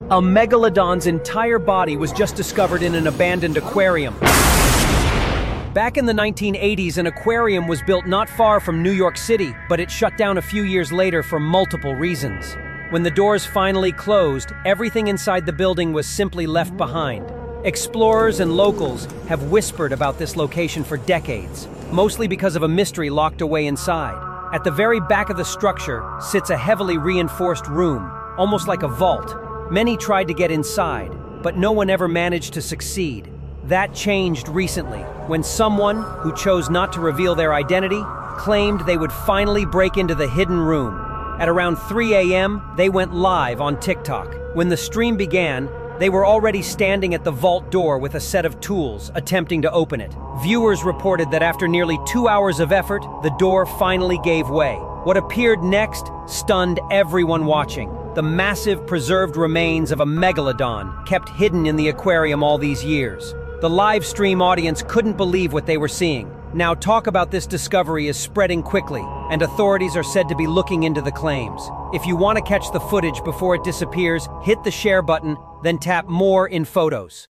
A megalodon's entire body was just discovered in an abandoned aquarium. Back in the 1980s, an aquarium was built not far from New York City, but it shut down a few years later for multiple reasons. When the doors finally closed, everything inside the building was simply left behind. Explorers and locals have whispered about this location for decades, mostly because of a mystery locked away inside. At the very back of the structure sits a heavily reinforced room, almost like a vault. Many tried to get inside, but no one ever managed to succeed. That changed recently, when someone, who chose not to reveal their identity, claimed they would finally break into the hidden room. At around 3 a.m., they went live on TikTok. When the stream began, they were already standing at the vault door with a set of tools, attempting to open it. Viewers reported that after nearly 2 hours of effort, the door finally gave way. What appeared next stunned everyone watching. The massive preserved remains of a megalodon, kept hidden in the aquarium all these years. The live stream audience couldn't believe what they were seeing. Now talk about this discovery is spreading quickly, and authorities are said to be looking into the claims. If you want to catch the footage before it disappears, hit the share button, then tap more in photos.